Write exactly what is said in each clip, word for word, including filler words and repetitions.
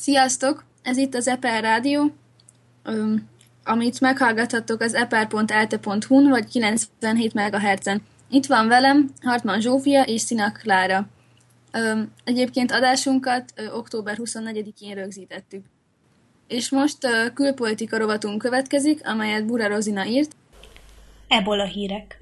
Sziasztok! Ez itt az Eper Rádió, öm, amit meghallgathattok az eper pont elte pont hu-n vagy kilencvenhét megahertzen. Itt van velem Hartmann Zsófia és Szina Klára. Öm, egyébként adásunkat ö, október huszonnegyedikén rögzítettük. És most ö, külpolitika rovatunk következik, amelyet Bura Rozina írt. Ebola hírek.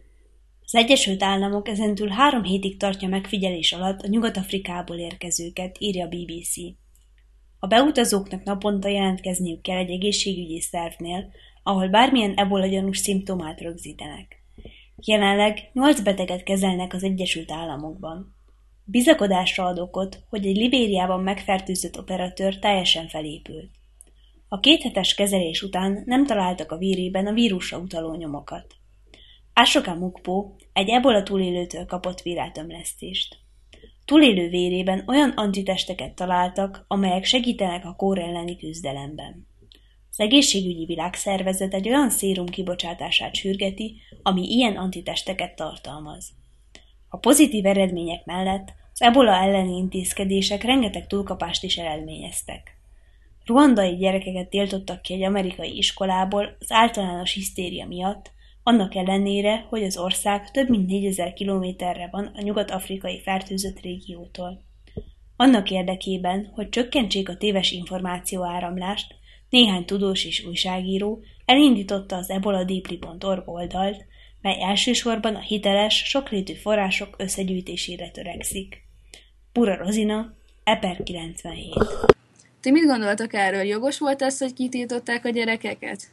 Az Egyesült Államok ezentúl három hétig tartja megfigyelés alatt a Nyugat-Afrikából érkezőket, írja a bé bé cé. A beutazóknak naponta jelentkezniük kell egy egészségügyi szervnél, ahol bármilyen ebola gyanús szimptomát rögzítenek. Jelenleg nyolc beteget kezelnek az Egyesült Államokban. Bizakodásra ad okot, hogy egy Libériában megfertőzött operatőr teljesen felépült. A kéthetes kezelés után nem találtak a vérében a vírusra utaló nyomokat. Ashoka Mukpo egy ebola túlélőtől kapott vérátömlesztést. Túlélő vérében olyan antitesteket találtak, amelyek segítenek a kór elleni küzdelemben. Az Egészségügyi Világszervezet egy olyan szérum kibocsátását sürgeti, ami ilyen antitesteket tartalmaz. A pozitív eredmények mellett az ebola elleni intézkedések rengeteg túlkapást is eredményeztek. Ruandai gyerekeket tiltottak ki egy amerikai iskolából az általános hisztéria miatt, annak ellenére, hogy az ország több mint négyezer kilométerre van a nyugat-afrikai fertőzött régiótól. Annak érdekében, hogy csökkentsék a téves információ áramlást, néhány tudós és újságíró elindította az eboladepli pont org oldalt, mely elsősorban a hiteles, sokrétű források összegyűjtésére törekszik. Bura Rozina, Eper kilencvenhét. Ti mit gondoltak erről? Jogos volt az, hogy kitiltották a gyerekeket?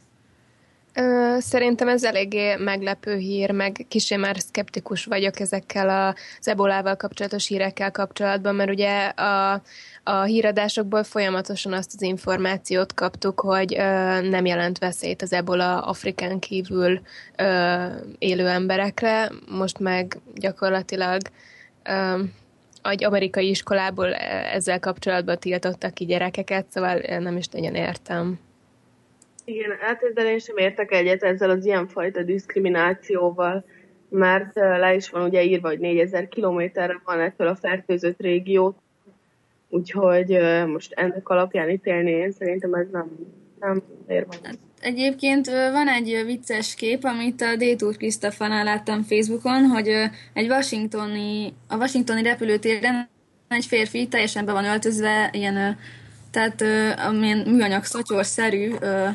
Ö, szerintem ez eléggé meglepő hír, meg kissé már szkeptikus vagyok ezekkel az ebolával kapcsolatos hírekkel kapcsolatban, mert ugye a, a híradásokból folyamatosan azt az információt kaptuk, hogy ö, nem jelent veszélyt az ebola Afrikán kívül ö, élő emberekre, most meg gyakorlatilag ö, egy amerikai iskolából ezzel kapcsolatban tiltottak ki gyerekeket, szóval nem is nagyon értem. Igen, hát ezzel én sem értek egyet ezzel az ilyenfajta diszkriminációval, mert le is van ugye írva, hogy négyezer kilométerre van ettől a fertőzött régiót, úgyhogy most ennek alapján ítélni én szerintem ez nem, nem érvényes. Egyébként van egy vicces kép, amit a Détúr Krisztafánál láttam Facebookon, hogy egy washingtoni, a washingtoni repülőtéren egy férfi teljesen be van öltözve, ilyen, tehát amilyen műanyag szatyorszerű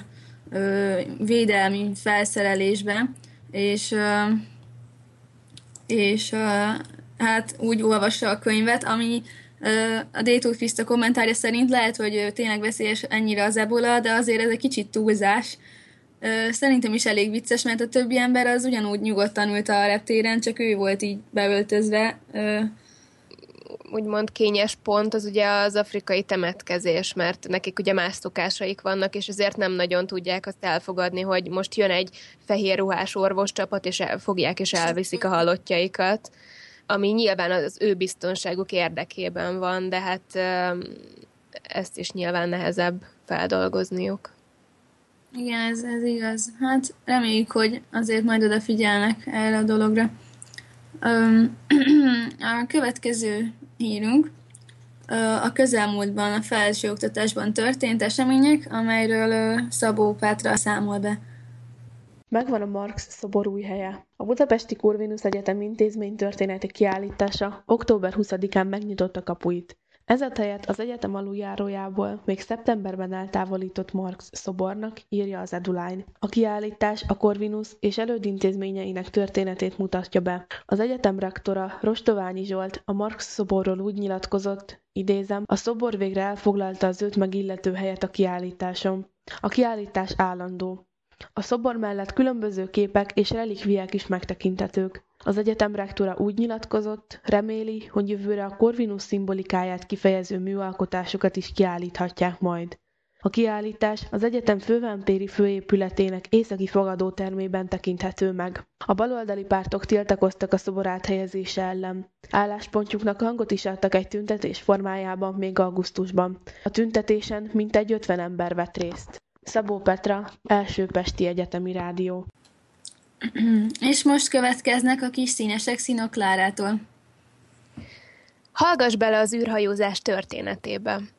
védelmi felszerelésben, és, és hát úgy olvassa a könyvet, ami a Détúr Kriszta kommentárja szerint lehet, hogy tényleg veszélyes ennyire az ebola, de azért ez egy kicsit túlzás. Szerintem is elég vicces, mert a többi ember az ugyanúgy nyugodtan ült a reptéren, csak ő volt így beöltözve. Úgymond kényes pont az ugye az afrikai temetkezés, mert nekik ugye más szokásaik vannak, és ezért nem nagyon tudják azt elfogadni, hogy most jön egy fehér ruhás orvoscsapat, és fogják és elviszik a halottjaikat, ami nyilván az ő biztonságuk érdekében van, de hát ezt is nyilván nehezebb feldolgozniuk. Igen, ez, ez igaz. Hát reméljük, hogy azért majd odafigyelnek erre a dologra. A következő hírünk a közelmúltban a felsőoktatásban történt események, amelyről Szabó Petra számol be. Megvan a Marx szobor új helye. A Budapesti Corvinus Egyetem intézmény történeti kiállítása október huszadikán megnyitotta kapuit. Ezet helyett az egyetem aluljárójából még szeptemberben eltávolított Marx szobornak írja az Eduline. A kiállítás a Corvinus és elődintézményeinek történetét mutatja be. Az egyetem rektora, Rostoványi Zsolt a Marx szoborról úgy nyilatkozott, idézem, a szobor végre elfoglalta az őt megillető helyet a kiállításon. A kiállítás állandó. A szobor mellett különböző képek és relikviák is megtekinthetők. Az egyetem rektora úgy nyilatkozott, reméli, hogy jövőre a Corvinus szimbolikáját kifejező műalkotásokat is kiállíthatják majd. A kiállítás az egyetem fővámpéri főépületének északi fogadótermében tekinthető meg. A baloldali pártok tiltakoztak a szobor áthelyezése ellen. Álláspontjuknak hangot is adtak egy tüntetés formájában még augusztusban. A tüntetésen mintegy ötven ember vett részt. Szabó Petra, Első Pesti Egyetemi Rádió. És most következnek a kis színesek Szina Klárától. Hallgass bele az űrhajózás történetébe.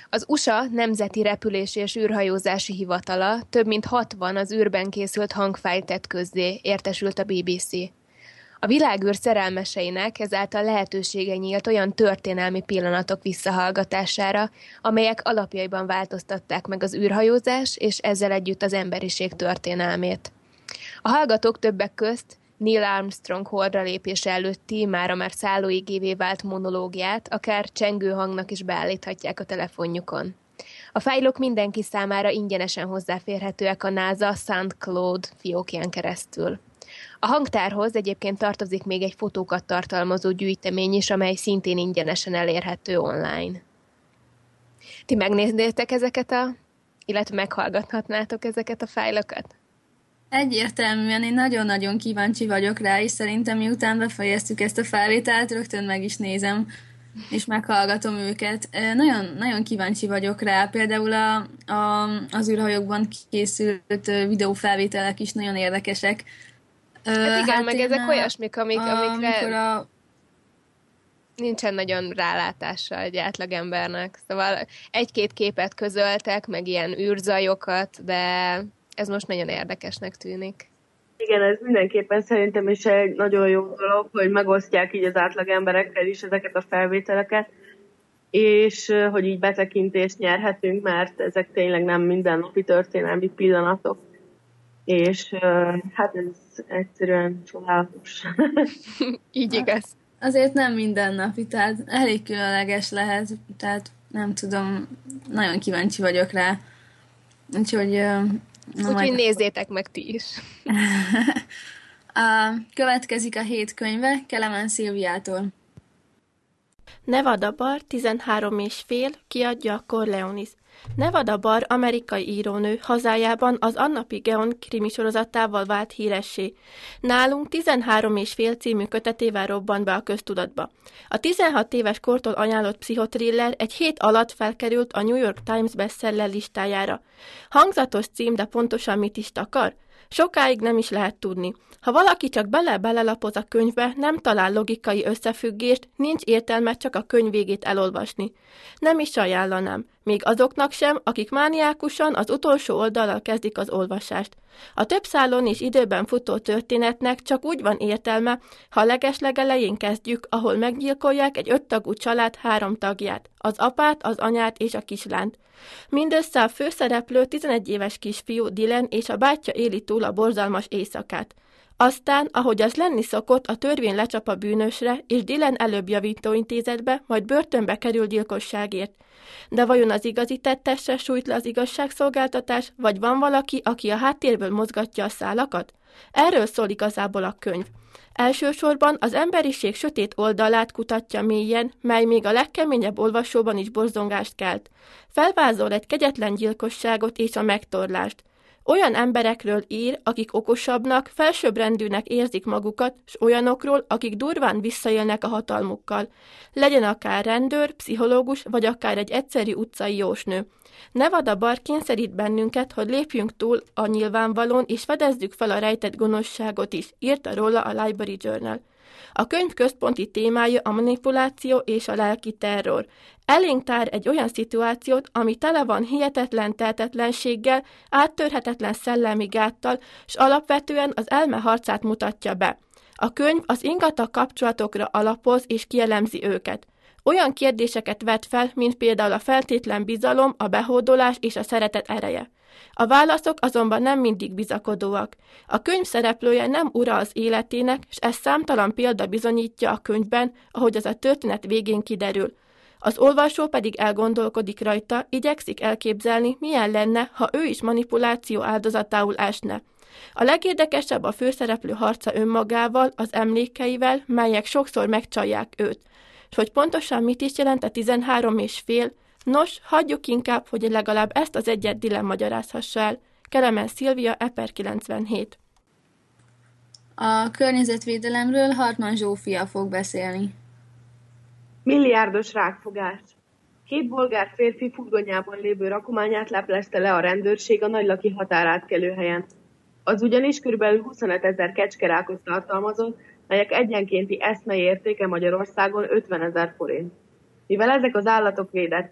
Az u es á Nemzeti Repülési és űrhajózási Hivatala több mint hatvan az űrben készült hangfájlt tett közzé, értesült a bé bé cé. A világűr szerelmeseinek ezáltal lehetősége nyílt olyan történelmi pillanatok visszahallgatására, amelyek alapjaiban változtatták meg az űrhajózás és ezzel együtt az emberiség történelmét. A hallgatók többek közt Neil Armstrong holdra lépése előtti, mára már szállóigévé vált monológiát akár csengő hangnak is beállíthatják a telefonjukon. A fájlok mindenki számára ingyenesen hozzáférhetőek a NASA SoundCloud fiókján keresztül. A hangtárhoz egyébként tartozik még egy fotókat tartalmazó gyűjtemény is, amely szintén ingyenesen elérhető online. Ti megnéznétek ezeket a, illetve meghallgathatnátok ezeket a fájlokat? Egyértelműen én nagyon-nagyon kíváncsi vagyok rá, és szerintem miután befejeztük ezt a felvételt, rögtön meg is nézem, és meghallgatom őket. Nagyon, nagyon kíváncsi vagyok rá. Például a, a, az űrhajókban készült videófelvételek is nagyon érdekesek. Hát igen, hát meg ezek a, olyasmik, amik, amikre a... nincsen nagyon rálátása egy átlagembernek. Szóval egy-két képet közöltek, meg ilyen űrzajokat, de ez most nagyon érdekesnek tűnik. Igen, ez mindenképpen szerintem is egy nagyon jó dolog, hogy megosztják így az átlagemberekkel is ezeket a felvételeket, és hogy így betekintést nyerhetünk, mert ezek tényleg nem mindennapi történelmi pillanatok. És hát ez egyszerűen csodálatos. Így igaz. Azért nem mindennapi, tehát elég különleges lehet, tehát nem tudom, nagyon kíváncsi vagyok rá. Úgyhogy... Úgyhogy majd... nézzétek meg ti is. a, következik a hét könyve Kelemen Szilviától. Nevada Bar tizenhárom és fél kiadja a Corleonis. Nevada Bar amerikai írónő hazájában az Anna Pigeon krimisorozatával vált híressé. Nálunk tizenhárom és fél című kötetével robbant be a köztudatba. A tizenhat éves kortól ajánlott pszichotriller egy hét alatt felkerült a New York Times bestseller listájára. Hangzatos cím, de pontosan mit is takar? Sokáig nem is lehet tudni. Ha valaki csak bele-belelapoz a könyvbe, nem talál logikai összefüggést, nincs értelme csak a könyv végét elolvasni. Nem is ajánlanám, még azoknak sem, akik mániákusan az utolsó oldallal kezdik az olvasást. A több szálon és időben futó történetnek csak úgy van értelme, ha a legeslegelején kezdjük, ahol meggyilkolják egy öttagú család három tagját, az apát, az anyát és a kislányt. Mindössze a főszereplő tizenegy éves kisfiú Dylan és a bátyja éli túl a borzalmas éjszakát. Aztán, ahogy az lenni szokott, a törvény lecsap a bűnösre, és Dylan előbb javítóintézetbe, majd börtönbe kerül gyilkosságért. De vajon az igazi tettesre sújt le az igazságszolgáltatás, vagy van valaki, aki a háttérből mozgatja a szálakat? Erről szól igazából a könyv. Elsősorban az emberiség sötét oldalát kutatja mélyen, mely még a legkeményebb olvasóban is borzongást kelt. Felvázol egy kegyetlen gyilkosságot és a megtorlást. Olyan emberekről ír, akik okosabbnak, felsőbbrendűnek érzik magukat, s olyanokról, akik durván visszaélnek a hatalmukkal. Legyen akár rendőr, pszichológus, vagy akár egy egyszerű utcai jósnő. Nevada Bar kényszerít bennünket, hogy lépjünk túl a nyilvánvalón, és fedezzük fel a rejtett gonoszságot is, írta róla a Library Journal. A könyv központi témája a manipuláció és a lelki terror. Elénk tár egy olyan szituációt, ami tele van hihetetlen tehetetlenséggel, áttörhetetlen szellemi gáttal, s alapvetően az elme harcát mutatja be. A könyv az ingatag kapcsolatokra alapoz és kielemzi őket. Olyan kérdéseket vet fel, mint például a feltétlen bizalom, a behódolás és a szeretet ereje. A válaszok azonban nem mindig bizakodóak. A könyv szereplője nem ura az életének, és ez számtalan példa bizonyítja a könyvben, ahogy az a történet végén kiderül. Az olvasó pedig elgondolkodik rajta, igyekszik elképzelni, milyen lenne, ha ő is manipuláció áldozatául esne. A legérdekesebb a főszereplő harca önmagával, az emlékeivel, melyek sokszor megcsalják őt. És hogy pontosan mit is jelent a tizenhárom és fél, nos, hagyjuk inkább, hogy legalább ezt az egyet Dylan magyarázhassa el. Kelemen Szilvia, Eper kilencvenhét. A környezetvédelemről Hartmann Zsófia fog beszélni. Milliárdos rákfogás. Két bolgár férfi furgonyában lévő rakományát leplezte le a rendőrség a nagylaki határátkelőhelyen. Az ugyanis kb. huszonötezer kecskerákot tartalmazott, melyek egyenkénti eszmei értéke Magyarországon ötvenezer forint. Mivel ezek az állatok védettek,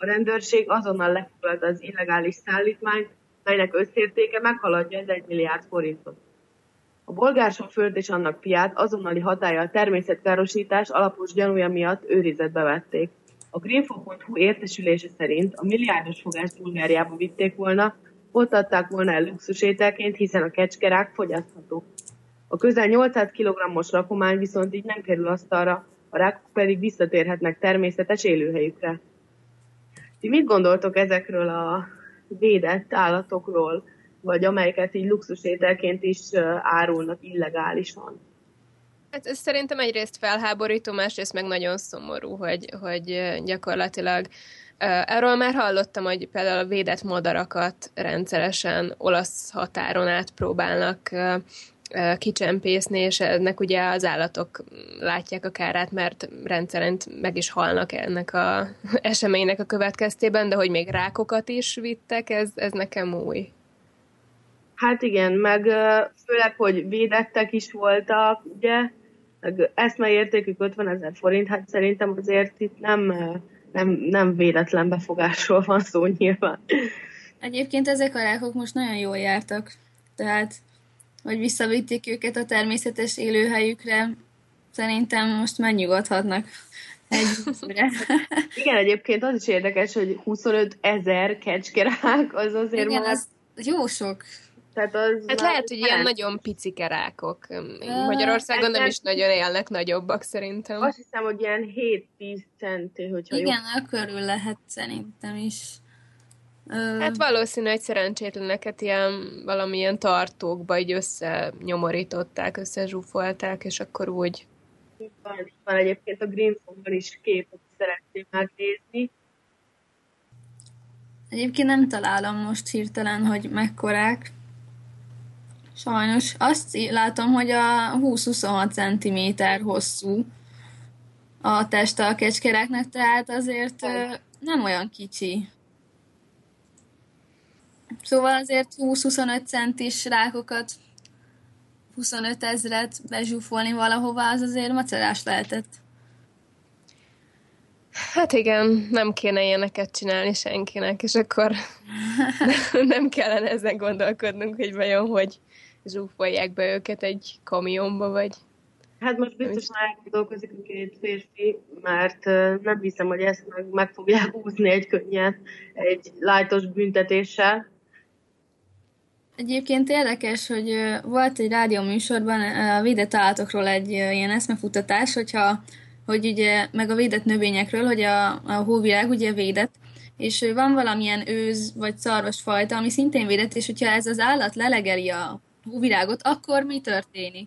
A rendőrség azonnal lefoglalta az illegális szállítmányt, melynek összértéke meghaladja az egy milliárd forintot. A bolgár sofőrt és annak fiát azonnali hatállyal természetkárosítás alapos gyanúja miatt őrizetbe vették. A greenfo pont hu értesülése szerint a milliárdos fogást Bulgáriába vitték volna, ott adták volna el luxusételként, hiszen a kecskerák fogyaszthatók. A közel nyolcszáz kilogrammos rakomány viszont így nem kerül asztalra, a rákok pedig visszatérhetnek természetes élőhelyükre. Ti mit gondoltok ezekről a védett állatokról, vagy amelyeket így luxusételként is árulnak illegálisan? Hát ez szerintem egyrészt felháborító, másrészt meg nagyon szomorú, hogy, hogy gyakorlatilag erről már hallottam, hogy például a védett madarakat rendszeresen olasz határon át próbálnak kicsempészni, és ennek ugye az állatok látják a kárát, mert rendszerint meg is halnak ennek az eseménynek a következtében, de hogy még rákokat is vittek, ez, ez nekem új. Hát igen, meg főleg, hogy védettek is voltak, ugye, meg eszmeértékük ötvenezer forint, hát szerintem azért itt nem, nem, nem véletlen befogásról van szó nyilván. Egyébként ezek a rákok most nagyon jól jártak, tehát hogy visszavitték őket a természetes élőhelyükre, szerintem most megnyugodhatnak egy időre. Igen, egyébként az is érdekes, hogy huszonöt ezer kecskerák, az azért igen, már... az jó sok. Tehát az hát lehet, hogy ilyen nagyon picike rákok. Magyarországon nem is nagyon élnek nagyobbak szerintem. Azt hiszem, hogy ilyen hét-tíz centi, hogyha igen, jó. körül lehet szerintem is. Hát valószínű, hogy szerencsétleneket ilyen valamilyen tartókba így összenyomorították, összezsúfolták, és akkor úgy... Itt van, itt van egyébként a Greenfo-ban is kép, hogy szeretném megnézni. Egyébként nem találom most hirtelen, hogy mekkorák. Sajnos azt látom, hogy a húsz-huszonhat centiméter hosszú a teste a kecskeráknak, tehát azért nem olyan kicsi. Szóval azért húsz-huszonöt centis rákokat, huszonöt ezret bezsúfolni valahova, az azért macerás lehetett. Hát igen, nem kéne ilyeneket csinálni senkinek, és akkor nem kellene ezen gondolkodnunk, hogy vajon hogy zsúfolják be őket egy kamionba, vagy... Hát most biztosan elgondolkozik a két férfi, mert nem hiszem, hogy ezt meg, meg fogják húzni egy könnyen, egy lájtos büntetéssel. Egyébként érdekes, hogy volt egy rádióműsorban a védett állatokról egy ilyen eszmefutatás, hogyha, hogy ugye, meg a védett növényekről, hogy a, a hóvirág ugye védett, és van valamilyen őz vagy szarvasfajta, ami szintén védett, és hogyha ez az állat lelegeli a hóvirágot, akkor mi történik?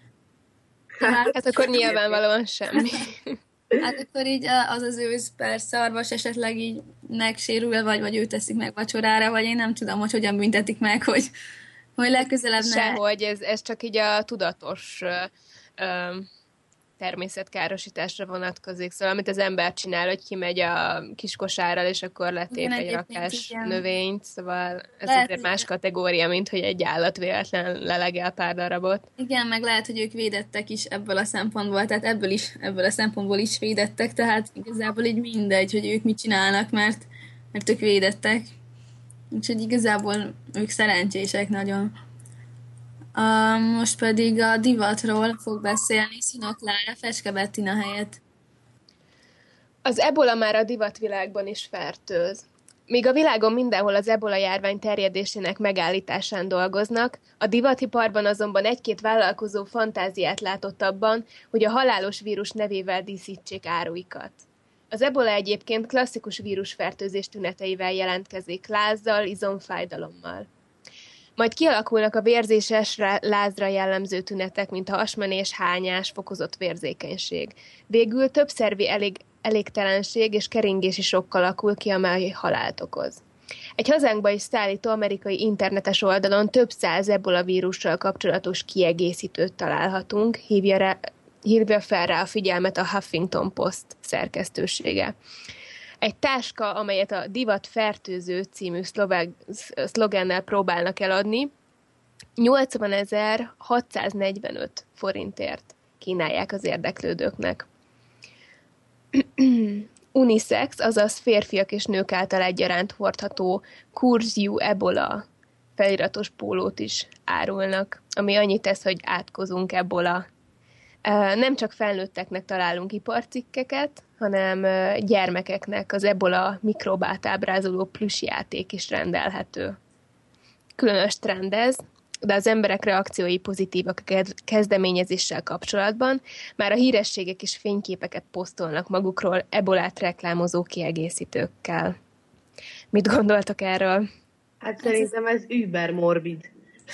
Tehát, hát akkor nyilvánvalóan semmi. Hát akkor így az az ősz per szarvas esetleg így megsérül, vagy, vagy ő teszik meg vacsorára, vagy én nem tudom, hogy hogyan büntetik meg, hogy, hogy legközelebb ne... Sehogy, ez, ez csak így a tudatos ö, ö, természetkárosításra vonatkozik. Szóval, amit az ember csinál, hogy kimegy a kiskosárral, és akkor letép egy rakás igen. növényt. Szóval ez lehet, azért más kategória, mint hogy egy állat véletlen lelegel pár darabot. Igen, meg lehet, hogy ők védettek is ebből a szempontból, tehát ebből, is, ebből a szempontból is védettek, tehát igazából így mindegy, hogy ők mit csinálnak, mert, mert ők védettek. Úgyhogy igazából ők szerencsések nagyon. Uh, most pedig a divatról fog beszélni Szina Klára Fecske Bettina helyett. Az ebola már a divatvilágban is fertőz. Míg a világon mindenhol az ebola járvány terjedésének megállításán dolgoznak, a divatiparban azonban egy-két vállalkozó fantáziát látott abban, hogy a halálos vírus nevével díszítsék áruikat. Az ebola egyébként klasszikus vírusfertőzés tüneteivel jelentkezik, lázzal, izomfájdalommal. Majd kialakulnak a vérzéses lázra jellemző tünetek, mint hasmenés, hányás, fokozott vérzékenység. Végül több szervi elég, elégtelenség és keringési sokk alakul ki, amely halált okoz. Egy hazánkba is szállító amerikai internetes oldalon több száz ebola vírussal kapcsolatos kiegészítőt találhatunk, hívja, rá, hívja fel rá a figyelmet a Huffington Post szerkesztősége. Egy táska, amelyet a Divat fertőző című szlogennel próbálnak eladni, nyolcvanezer-hatszáznegyvenöt forintért kínálják az érdeklődőknek. unisex, azaz férfiak és nők által egyaránt hordható Cures You Ebola feliratos pólót is árulnak, ami annyit tesz, hogy átkozunk ebola. Nem csak felnőtteknek találunk iparcikkeket, hanem gyermekeknek az ebola mikrobát ábrázoló plüssjáték is rendelhető. Különös trend ez, de az emberek reakciói pozitívak a kezdeményezéssel kapcsolatban, már a hírességek is fényképeket posztolnak magukról ebolát reklámozó kiegészítőkkel. Mit gondoltak erről? Hát szerintem ez über morbid.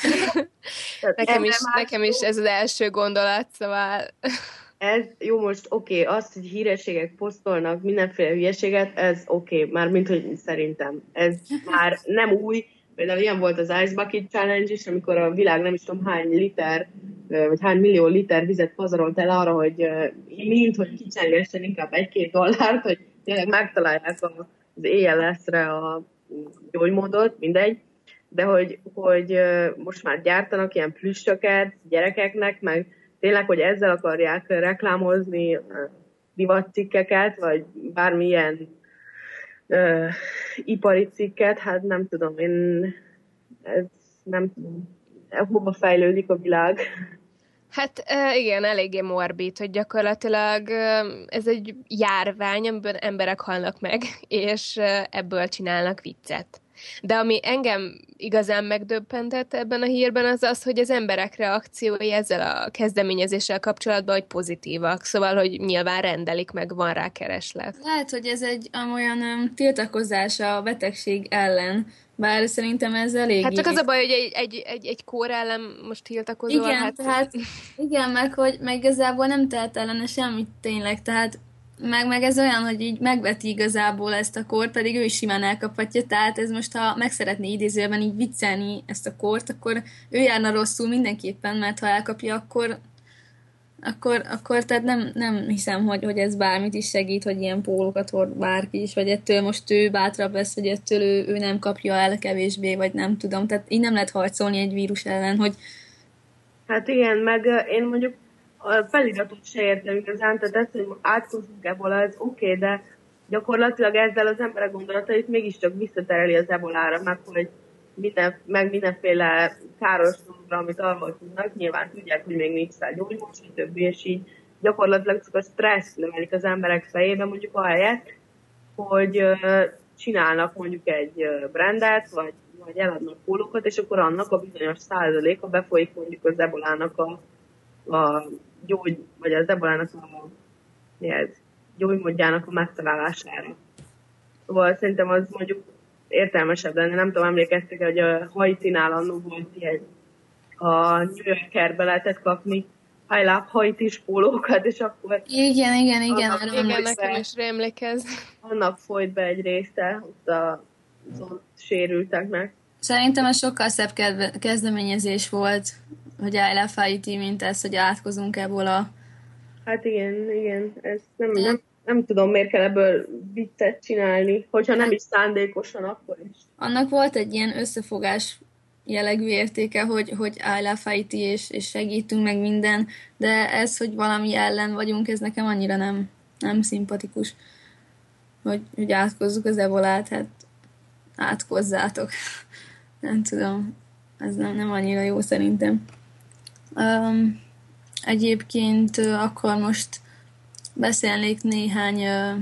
nekem, is, nekem is ez az első gondolat, szóval... Ez, jó, most oké, okay, azt, hogy hírességek posztolnak mindenféle hülyeséget, ez oké, okay, már mint hogy szerintem. Ez már nem új, például ilyen volt az Ice Bucket Challenge is, amikor a világ nem is tudom hány liter, vagy hány millió liter vizet pazarolt el arra, hogy mint, hogy kicsengessen inkább egy-két dollárt, hogy tényleg megtalálják az éjjel leszre a gyógymódot, mindegy, de hogy, hogy most már gyártanak ilyen plüssöket gyerekeknek, meg tényleg, hogy ezzel akarják reklámozni divatcikkeket, vagy bármilyen uh, ipari cikket, hát nem tudom, én ez nem tudom, hova fejlődik a világ. Hát igen, eléggé morbid, hogy gyakorlatilag ez egy járvány, amiben emberek halnak meg, és ebből csinálnak viccet. De ami engem igazán megdöbbentett ebben a hírben, az az, hogy az emberek reakciói ezzel a kezdeményezéssel kapcsolatban, hogy pozitívak. Szóval, hogy nyilván rendelik, meg van rá kereslet. Lehet, hogy ez egy olyan um, tiltakozás a betegség ellen, bár szerintem ez elég... Hát csak az a baj, hogy egy, egy, egy, egy kór ellen most tiltakozol. Igen, hát... tehát, igen, meg hogy meg igazából nem tehet ellene semmit tényleg, tehát meg, meg ez olyan, hogy így megveti igazából ezt a kort, pedig ő is simán elkaphatja, tehát ez most, ha meg szeretné idézőben így viccelni ezt a kort, akkor ő járna rosszul mindenképpen, mert ha elkapja, akkor akkor, akkor tehát nem, nem hiszem, hogy, hogy ez bármit is segít, hogy ilyen pólókat hord bárki is, vagy ettől most ő bátrabb lesz, hogy ettől ő, ő nem kapja el kevésbé, vagy nem tudom, tehát így nem lehet harcolni egy vírus ellen, hogy... Hát igen, meg én mondjuk a feliratot se értem igazán, tehát ez, hogy átkozunk ebola, ez oké, okay, de gyakorlatilag ezzel az emberek gondolatait mégiscsak visszatereli az ebolára, meg hogy minden, meg mindenféle káros dologra, amit arról tudnak, nyilván tudják, hogy még nincs rá gyógymód, stb. És így gyakorlatilag csak a stressz növelik az emberek fejében, mondjuk ahelyett, hogy csinálnak mondjuk egy brandet, vagy, vagy eladnak pólókat, és akkor annak a bizonyos százaléka befolyik mondjuk az ebolának a, a gyógy, vagy az ebolának a ez, gyógymódjának a megtalálására. Szóval szerintem az mondjuk értelmesebb lenne. Nem tudom, emlékeztek, hogy a Haitinál annó volt ilyen, a New Yorkerbe lehetett kapni I love Haitis pólókat, és akkor... Igen, igen, igen. Annak, igen, nekem is emlékez. Annak folyt be egy része, ott a ott sérülteknek. Szerintem ez sokkal szebb kezdeményezés volt, hogy I love Haiti, mint ez, hogy átkozunk ebből a... Hát igen, igen. Ez nem, nem, nem tudom, miért kell ebből viccet csinálni, hogyha nem is szándékosan, akkor is. Annak volt egy ilyen összefogás jellegű értéke, hogy, hogy I love Haiti, és, és segítünk meg minden, de ez, hogy valami ellen vagyunk, ez nekem annyira nem, nem szimpatikus, hogy, hogy átkozzuk az ebolát, hát átkozzátok. Nem tudom, ez nem, nem annyira jó szerintem. Um, egyébként uh, akkor most beszélnék néhány uh,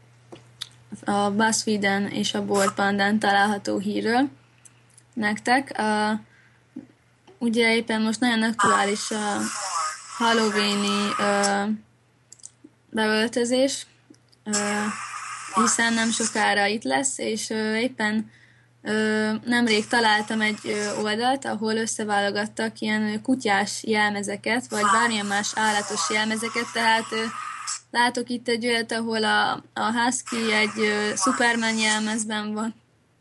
a BuzzFeeden és a Boardpandán található hírről nektek. Uh, ugye éppen most nagyon aktuális a halloweeni uh, beöltözés, uh, hiszen nem sokára itt lesz, és uh, éppen uh, nemrég találtam egy uh, oldalt, ahol összeválogattak ilyen kutyás jelmezeket, vagy bármilyen más állatos jelmezeket, tehát uh, látok itt egy olyat, ahol a, a Husky egy uh, Superman jelmezben van,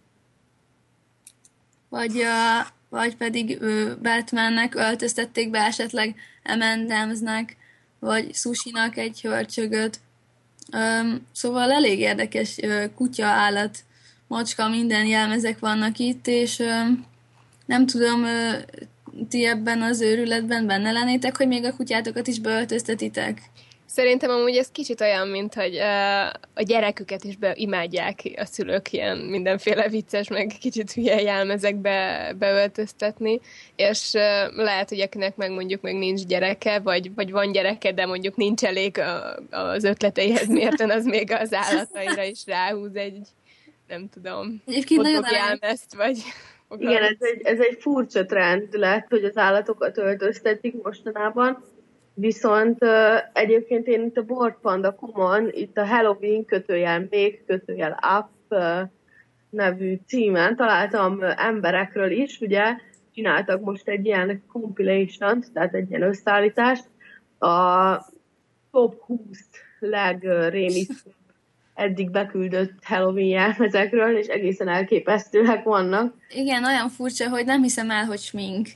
vagy, uh, vagy pedig uh, Batmannek öltöztették be esetleg em and emsnek, vagy Sushinak egy hörcsögöt. Um, szóval elég érdekes uh, kutya, állat, macska, minden jelmezek vannak itt, és um, nem tudom, uh, ti ebben az őrületben benne lennétek, hogy még a kutyátokat is beöltöztetitek? Szerintem amúgy ez kicsit olyan, mint hogy uh, a gyereküket is beimádják a szülők ilyen mindenféle vicces, meg kicsit hülye jelmezekbe beöltöztetni, és uh, lehet, hogy akinek meg mondjuk meg nincs gyereke, vagy, vagy van gyereke, de mondjuk nincs elég a, az ötleteihez mérten, az még az állataira is ráhúz egy, nem tudom, jelmezt, vagy... Igen, ez egy, ez egy furcsa trend lett, hogy az állatokat öltöztetik mostanában. Viszont uh, egyébként én itt a Board Panda Common, itt a Halloween kötőjel még kötőjel up uh, nevű címen találtam uh, emberekről is, ugye csináltak most egy ilyen compilation-t, tehát egy ilyen összeállítást, a top húsz legrémisztőbb eddig beküldött Halloween jelmezekről, és egészen elképesztőek vannak. Igen, olyan furcsa, hogy nem hiszem el, hogy smink.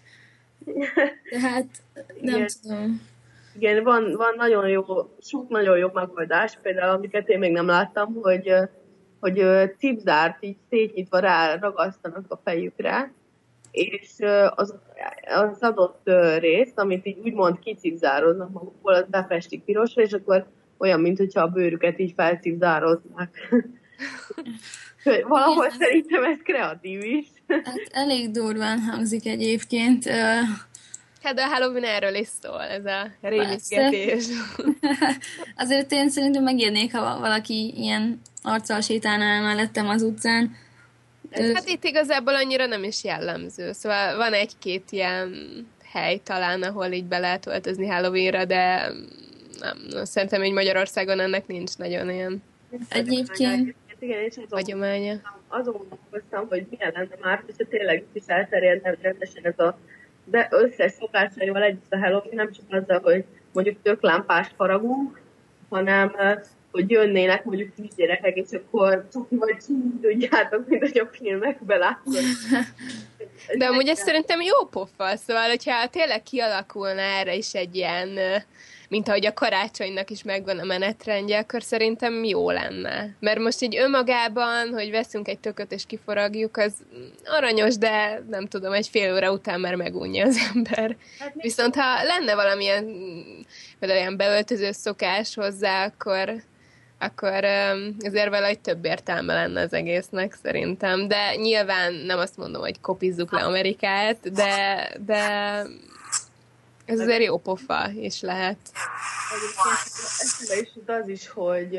Tehát nem Igen. tudom. Igen, van, van nagyon jó, sok nagyon jó megoldás, például amiket én még nem láttam, hogy, hogy cipzárt így szétnyitva rá ragasztanak a fejükre, és az, az adott részt, amit így úgymond kicipzároznak magukból, az befestik pirosra, és akkor olyan, mintha a bőrüket így felcipzároznák. Valahol igen. Szerintem ez kreatív is. Hát elég durván hangzik egyébként. Hát a Halloween erről is szól, ez a rémiszgetés. Azért én szerintem megérnék, ha valaki ilyen arccal sétálna el mellettem az utcán. Hát itt igazából annyira nem is jellemző. Szóval van egy-két ilyen hely talán, ahol így be lehet öltözni Halloweenra, de nem, szerintem így Magyarországon ennek nincs nagyon ilyen egyébként hagyománya. Azon gondolkoztam, hogy milyen lenne már, hogyha tényleg is elterjedne rendesen ez a de összes szokásaival együtt a Halloween, nem csak azzal, hogy mondjuk tök lámpást faragunk, hanem hogy jönnének mondjuk kis gyerekek, és akkor cuki vagy csíny, tudjátok, mint hogy a filmekben látszol. De amúgy ez szerintem jó pofa, szóval, hogyha tényleg kialakulna erre is egy ilyen, mint ahogy a karácsonynak is megvan a menetrendje, akkor szerintem jó lenne. Mert most így önmagában, hogy veszünk egy tököt és kiforagjuk, az aranyos, de nem tudom, egy fél óra után már megunja az ember. Hát viszont ha lenne valamilyen például olyan beöltöző szokás hozzá, akkor, akkor azért valahogy több értelme lenne az egésznek szerintem. De nyilván nem azt mondom, hogy kopizzuk le Amerikát, de, de ez azért jó pofa is lehet. Eszembe is jut az is, hogy,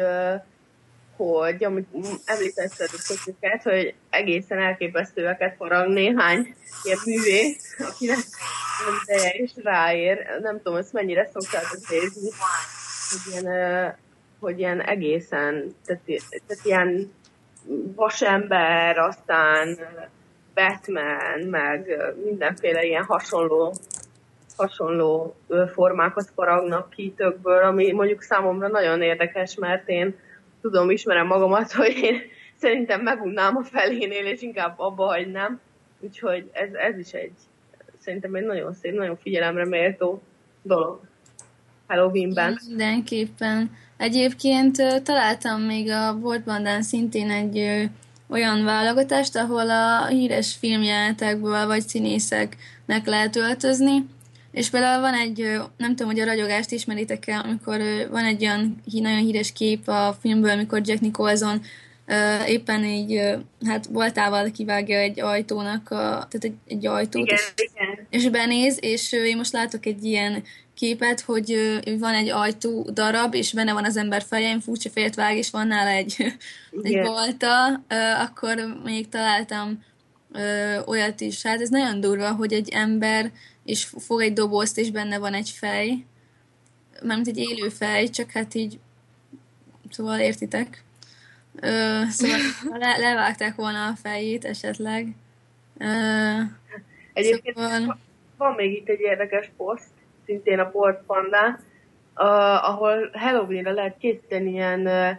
hogy amit említetted a szokukat, hogy egészen elképesztőeket farag néhány ilyen művész, akinek nem ideje és ráér. Nem tudom, ezt mennyire szoktátok nézni, hogy ilyen, hogy ilyen egészen, tehát, tehát ilyen vasember, aztán Batman, meg mindenféle ilyen hasonló hasonló formákat faragnak ki tökből, ami mondjuk számomra nagyon érdekes, mert én tudom, ismerem magamat, hogy én szerintem megunnám a felénél, és inkább abba hagynám. Úgyhogy ez, ez is egy, szerintem egy nagyon szép, nagyon figyelemre méltó dolog Halloweenben. Mindenképpen. Egyébként találtam még a Board Bandán szintén egy ö, olyan válogatást, ahol a híres filmjelenetekből vagy színészeknek lehet öltözni, és például van egy, nem tudom, hogy a ragyogást ismeritek-e, amikor van egy olyan nagyon híres kép a filmből, amikor Jack Nicholson éppen így, hát voltával kivágja egy ajtónak, a, tehát egy, egy ajtót, igen, és, igen. és benéz, és én most látok egy ilyen képet, hogy van egy ajtó darab, és benne van az ember feje, furcsa fejet vág, és van nála egy, egy balta, akkor még találtam olyat is. Hát ez nagyon durva, hogy egy ember és fog egy dobozt, és benne van egy fej, mármint egy élő fej, csak hát így, szóval értitek. Ö, szóval le, levágták volna a fejét esetleg. Ö, Egyébként szóval... van még itt egy érdekes poszt, szintén a Board Pandán, uh, ahol Halloweenre lehet készíteni ilyen uh,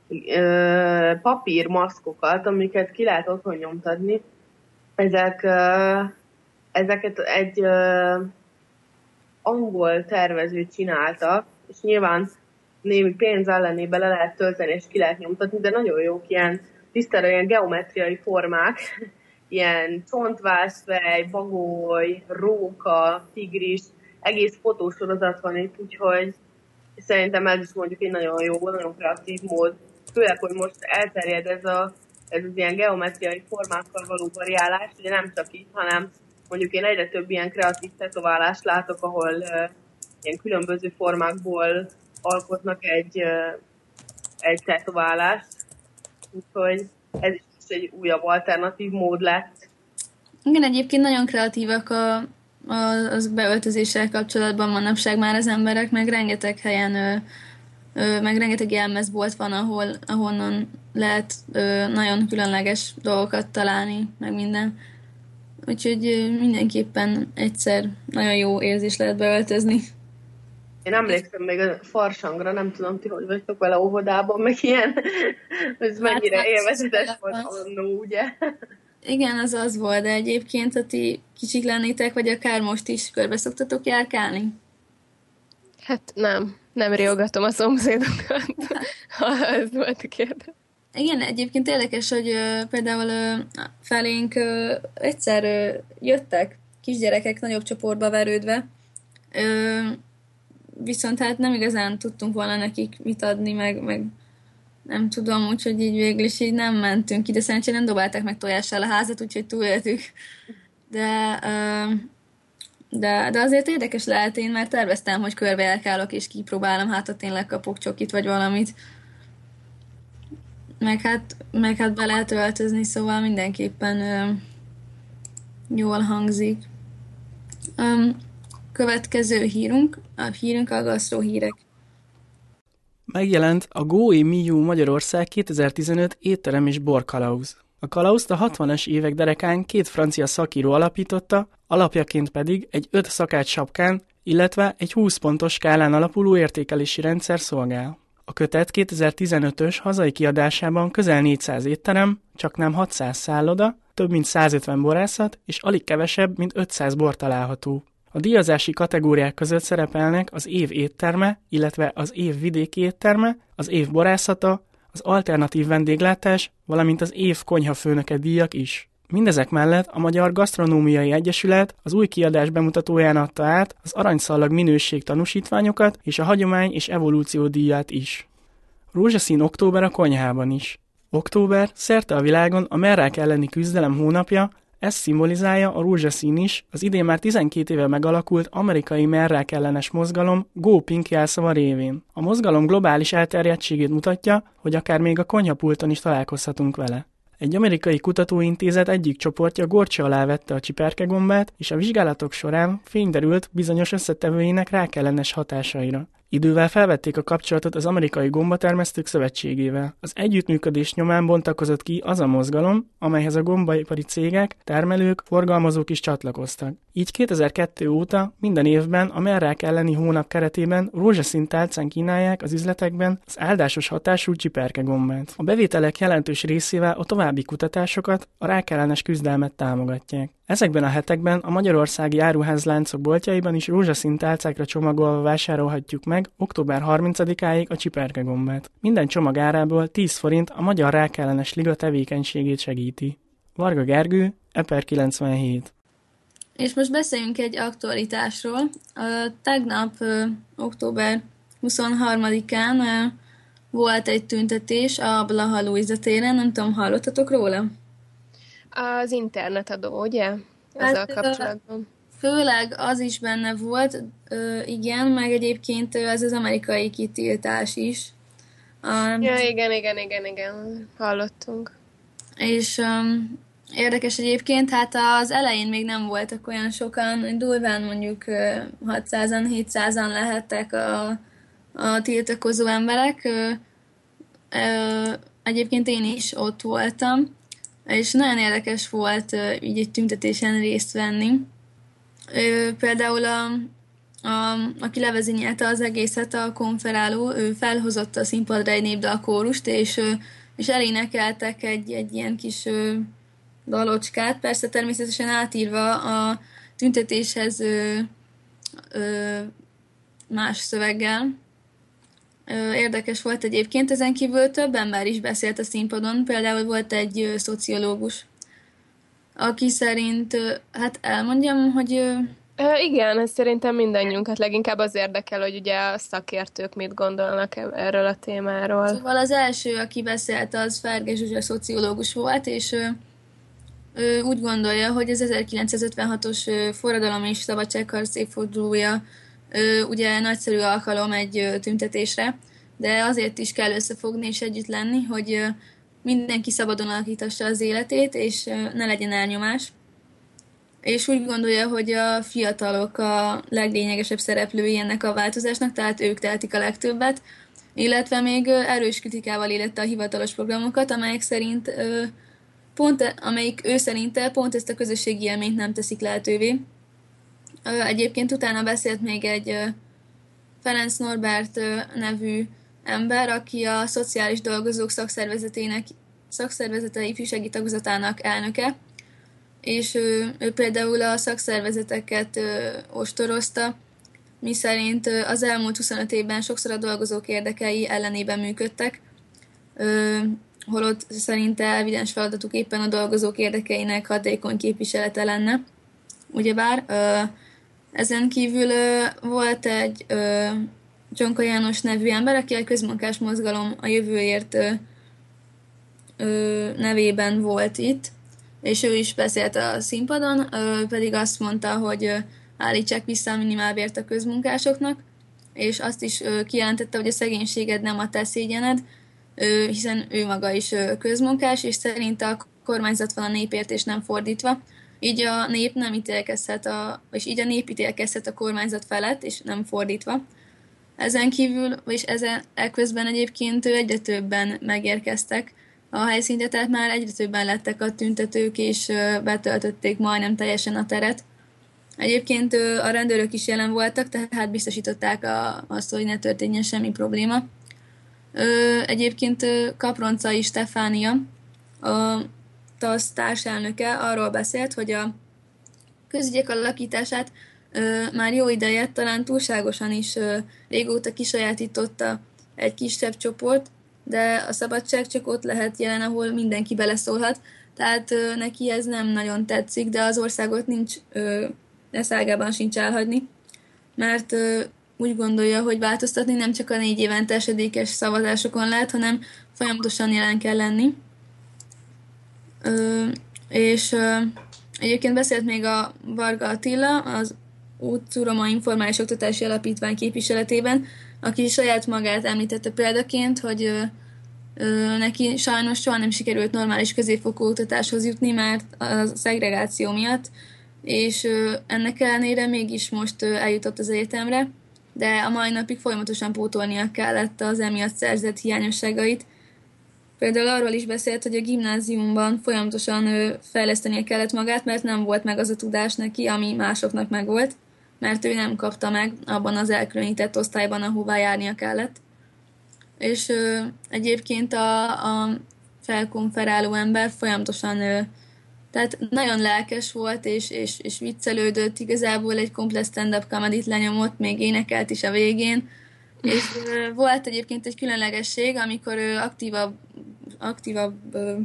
uh, papírmaszkokat, amiket ki lehet otthon nyomtatni. Ezek... Uh, Ezeket egy uh, angol tervező csinálta, és nyilván némi pénz ellenében le lehet tölteni, és ki lehet nyomtatni, de nagyon jók ilyen tisztára ilyen geometriai formák, ilyen csontvászfej, bagoly, róka, tigris, egész fotósorozat van itt, úgyhogy és szerintem ez is mondjuk egy nagyon jó, nagyon kreatív mód. Főleg, hogy most elterjed ez, a, ez az ilyen geometriai formákkal való variálás, ugye nem csak itt, hanem mondjuk én egyre több ilyen kreatív tetoválást látok, ahol uh, ilyen különböző formákból alkotnak egy, uh, egy tetoválást, úgyhogy ez is egy újabb alternatív mód lett. Igen, egyébként nagyon kreatívak a, a, az beöltözéssel kapcsolatban manapság már az emberek, meg rengeteg helyen, ö, ö, meg rengeteg jelmezbolt van, ahol, ahonnan lehet ö, nagyon különleges dolgokat találni, meg minden. Úgyhogy ö, mindenképpen egyszer nagyon jó érzés lehet beöltözni. Én emlékszem még a farsangra, nem tudom ti, hogy vagytok vele óvodában, meg ilyen, ez mennyire hát, élvezetes volt annó, ugye? Igen, az az volt, de egyébként, ha ti kicsik lennétek, vagy akár most is körbe szoktatok járkálni? Hát nem, nem riogatom a szomszédokat, ha ez volt a kérdés. Igen, egyébként érdekes, hogy uh, például uh, felénk uh, egyszer uh, jöttek kisgyerekek nagyobb csoportba verődve, uh, viszont hát nem igazán tudtunk volna nekik mit adni, meg, meg nem tudom, úgyhogy így végül is így nem mentünk ki, de szerencsére nem dobálták meg tojással a házat, úgyhogy túléltük. De, de, de azért érdekes lehet, én már terveztem, hogy körbe járkálok és kipróbálom, hát ha tényleg kapok csokit vagy valamit. Meg hát, meg hát be lehet öltözni, szóval mindenképpen ö, jól hangzik. Um, következő hírunk, a hírünk a gasztróhírek. Megjelent a Gói Miu Magyarország kétezer-tizenöt étterem és borkalauz. A kalauzt a hatvanas évek derekán két francia szakíró alapította, alapjaként pedig egy öt szakács sapkán, illetve egy húsz pontos skálán alapuló értékelési rendszer szolgál. A kötet kétezer-tizenötös hazai kiadásában közel négyszáz étterem, csaknem hatszáz szálloda, több mint százötven borászat és alig kevesebb, mint ötszáz bor található. A díjazási kategóriák között szerepelnek az év étterme, illetve az év vidéki étterme, az év borászata, az alternatív vendéglátás, valamint az év konyhafőnöke díjak is. Mindezek mellett a Magyar Gasztronómiai Egyesület az új kiadás bemutatóján adta át az aranyszallag minőség tanúsítványokat és a hagyomány és evolúció díját is. Rózsaszín október a konyhában is. Október szerte a világon a merrák elleni küzdelem hónapja, ez szimbolizálja a rózsaszín is, az idén már tizenkét éve megalakult amerikai merrák ellenes mozgalom Go Pink jelszava révén. A mozgalom globális elterjedtségét mutatja, hogy akár még a konyhapulton is találkozhatunk vele. Egy amerikai kutatóintézet egyik csoportja górcsa alá vette a csiperkegombát, és a vizsgálatok során fény derült bizonyos összetevőinek rákellenes hatásaira. Idővel felvették a kapcsolatot az Amerikai Gombatermesztők Szövetségével. Az együttműködés nyomán bontakozott ki az a mozgalom, amelyhez a gombaipari cégek, termelők, forgalmazók is csatlakoztak. Így kétezer-kettő óta minden évben a merrák elleni hónap keretében rózsaszín tálcán kínálják az üzletekben az áldásos hatású csiperkegombát. A bevételek jelentős részével a további kutatásokat, a rákellenes küzdelmet támogatják. Ezekben a hetekben a magyarországi áruházláncok boltjaiban is rózsaszín tálcákra csomagolva vásárolhatjuk meg október harmincadikáig a csiperkegombát. Minden csomag árából tíz forint a Magyar Rákellenes Liga tevékenységét segíti. Varga Gergő, Eper kilencvenhét. És most beszéljünk egy aktualitásról. A tegnap, ö, október huszonharmadikán ö, volt egy tüntetés a Blaha Lujza téren, nem tudom, hallottatok róla? Az internetadó, ugye? Ezzel hát, kapcsolatban. Főleg az is benne volt, ö, igen, meg egyébként ez az amerikai kitiltás is. Um, ja, igen, igen, igen, igen, hallottunk. És um, érdekes egyébként, hát az elején még nem voltak olyan sokan, durván mondjuk hatszázan, hétszázan lehettek a, a tiltakozó emberek. Ö, ö, egyébként én is ott voltam, és nagyon érdekes volt így egy tüntetésen részt venni. Például a, a, aki levezényelte az egészet, a konferáló, ő felhozott a színpadra egy népdalkórust, és, és elénekeltek egy, egy ilyen kis dalocskát, persze természetesen átírva a tüntetéshez ö, ö, más szöveggel. Érdekes volt egyébként, ezen kívül több ember is beszélt a színpadon, például volt egy ö, szociológus, aki szerint, ö, hát elmondjam, hogy ö, Ö, igen, ez szerintem mindannyiunkat leginkább az érdekel, hogy ugye a szakértők mit gondolnak erről a témáról. Szóval az első, aki beszélt, az Ferge Zsuzsa szociológus volt, és ő, ő úgy gondolja, hogy az ezerkilencszázötvenhatos forradalom és szabadságharc évfordulója ugye nagyszerű alkalom egy tüntetésre, de azért is kell összefogni és együtt lenni, hogy mindenki szabadon alakítassa az életét, és ne legyen elnyomás. És úgy gondolja, hogy a fiatalok a leglényegesebb szereplői ennek a változásnak, tehát ők tehetik a legtöbbet, illetve még erős kritikával illette a hivatalos programokat, amelyek szerint pont, amelyik ő szerinte pont ezt a közösségi élményt nem teszik lehetővé. Egyébként utána beszélt még egy Ferenc Norbert nevű ember, aki a Szociális Dolgozók Szakszervezetének, szakszervezete ifjúsági tagozatának elnöke, és ő, ő például a szakszervezeteket ö, ostorozta, miszerint ö, az elmúlt huszonöt évben sokszor a dolgozók érdekei ellenében működtek, ö, holott szerinte evidens feladatuk éppen a dolgozók érdekeinek hatékony képviselete lenne. Ugyebár ö, ezen kívül ö, volt egy ö, Csonka János nevű ember, aki a Közmunkás Mozgalom a jövőért ö, ö, nevében volt itt, és ő is beszélt a színpadon, pedig azt mondta, hogy állítsák vissza a minimálbért a közmunkásoknak, és azt is kijelentette, hogy a szegénységed nem a te szégyened, hiszen ő maga is közmunkás, és szerint a kormányzat van a népért, és nem fordítva. Így a nép nem ítélkezhet, a, és így a nép ítélkezhet a kormányzat felett, és nem fordítva. Ezen kívül, és ezen, ekközben egyébként egyre többen megérkeztek a helyszínre, tehát már egyre többen lettek a tüntetők, és betöltötték majdnem teljesen a teret. Egyébként a rendőrök is jelen voltak, tehát biztosították a, azt, hogy ne történjen semmi probléma. Egyébként Kaproncai Stefánia, a TASZ társelnöke arról beszélt, hogy a közügyek alakítását már jó ideje, talán túlságosan is régóta kisajátította egy kisebb csoport, de a szabadság csak ott lehet jelen, ahol mindenki beleszólhat, tehát ö, neki ez nem nagyon tetszik, de az országot nincs ö, eszágában sincs elhagyni, mert ö, úgy gondolja, hogy változtatni nem csak a négy évente esedékes szavazásokon lehet, hanem folyamatosan jelen kell lenni. Ö, és ö, egyébként beszélt még a Varga Attila, az Útszuroma Informális Oktatási Alapítvány képviseletében, aki saját magát említette példaként, hogy ö, ö, neki sajnos soha nem sikerült normális középfokú oktatáshoz jutni, mert a szegregáció miatt, és ö, ennek ellenére mégis most ö, eljutott az egyetemre, de a mai napig folyamatosan pótolnia kellett az emiatt szerzett hiányosságait. Például arról is beszélt, hogy a gimnáziumban folyamatosan ö, fejlesztenie kellett magát, mert nem volt meg az a tudás neki, ami másoknak megvolt, mert ő nem kapta meg abban az elkülönített osztályban, ahová járnia kellett. És ö, egyébként a, a felkonferáló ember folyamatosan, ö, tehát nagyon lelkes volt, és, és, és viccelődött, igazából egy komplet stand-up comedy-t lenyomott, még énekelt is a végén, és ö, volt egyébként egy különlegesség, amikor ő aktívabb, aktívabb ö,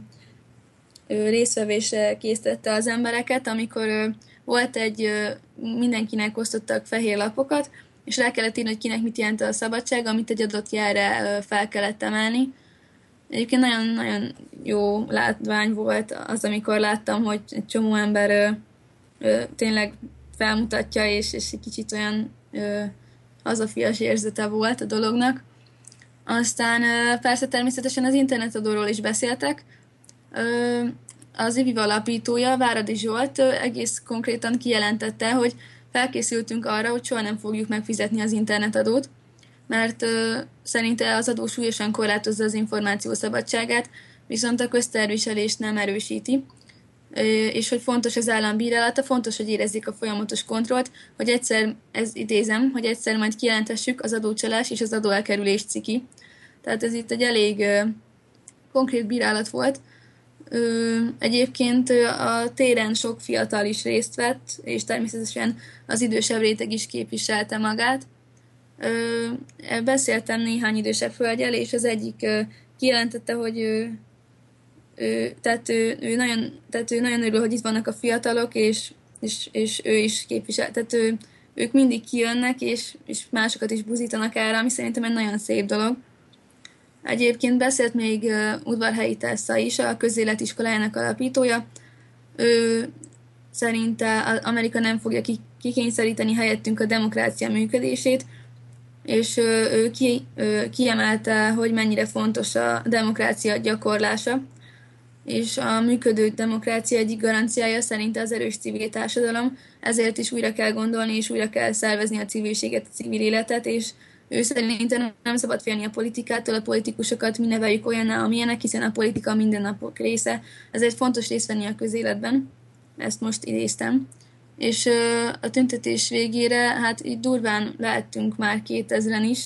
ö, résztvevésre készítette az embereket, amikor ö, volt egy, mindenkinek osztottak fehér lapokat, és rá kellett írni, hogy kinek mit jelent a szabadság, amit egy adott jelre fel kellett emelni. Egyébként nagyon-nagyon jó látvány volt az, amikor láttam, hogy egy csomó ember ö, ö, tényleg felmutatja, és, és egy kicsit olyan ö, hazafias érzete volt a dolognak. Aztán ö, persze természetesen az internetadóról is beszéltek. Ö, Az i vé i alapítója, Váradi Zsolt egész konkrétan kijelentette, hogy felkészültünk arra, hogy soha nem fogjuk megfizetni az internetadót, mert ö, szerinte az adó súlyosan korlátozza az információ szabadságát, viszont a közterviselést nem erősíti, ö, és hogy fontos az állambírálata, fontos, hogy érezzék a folyamatos kontrollt, hogy egyszer, ez idézem, hogy egyszer majd kijelentessük az adócsalás és az adóelkerülés ciki. Tehát ez itt egy elég ö, konkrét bírálat volt. Ö, egyébként a téren sok fiatal is részt vett, és természetesen az idősebb réteg is képviselte magát. Ö, beszéltem néhány idősebb hölgyel, és az egyik ö, kijelentette, hogy ő, ő, tehát ő, ő, nagyon, tehát ő nagyon örül, hogy itt vannak a fiatalok, és és, és ő is képvisel, tehát ő, ők mindig kijönnek, és, és másokat is buzítanak erre, ami szerintem egy nagyon szép dolog. Egyébként beszélt még uh, Udvarhelyi Tessa is, a közéletiskolájának alapítója. Ő szerinte Amerika nem fogja kikényszeríteni helyettünk a demokrácia működését, és uh, ő ki, uh, kiemelte, hogy mennyire fontos a demokrácia gyakorlása, és a működő demokrácia egyik garanciája szerinte az erős civil társadalom, ezért is újra kell gondolni, és újra kell szervezni a civilséget, a civil életet, és ő szerintem nem szabad félni a politikától, a politikusokat mi neveljük olyanná, amilyenek, hiszen a politika mindennapok része, ezért fontos részt venni a közéletben, ezt most idéztem. És uh, a tüntetés végére, hát így durván lehettünk már kétezren is,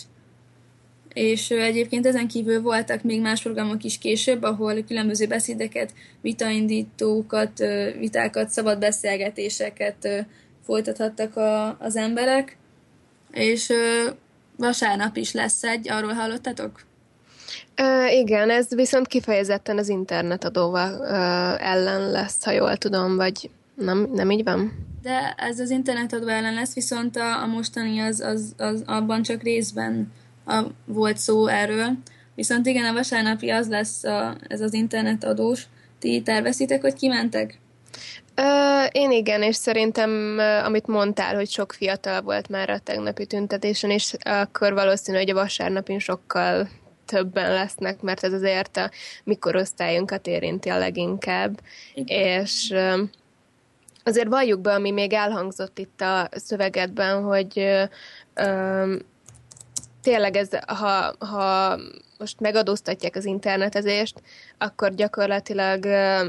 és uh, egyébként ezen kívül voltak még más programok is később, ahol különböző beszédeket, vitaindítókat, uh, vitákat, szabad beszélgetéseket uh, folytathattak a, az emberek, és uh, vasárnap is lesz egy, arról hallottatok? Ö, igen, ez viszont kifejezetten az internetadóval ö, ellen lesz, ha jól tudom, vagy nem, nem így van? De ez az internetadó ellen lesz, viszont a, a mostani az, az, az abban csak részben a, volt szó erről. Viszont igen, a vasárnapi az lesz a, ez az internetadós. Ti tervezitek, hogy kimentek? Ö, én igen, és szerintem, amit mondtál, hogy sok fiatal volt már a tegnapi tüntetésen, és akkor valószínű, hogy a vasárnapin sokkal többen lesznek, mert ez azért a mi korosztályunkat érinti a leginkább. Igen. És azért valljuk be, ami még elhangzott itt a szövegedben, hogy ö, ö, tényleg ez, ha, ha most megadóztatják az internetezést, akkor gyakorlatilag ö,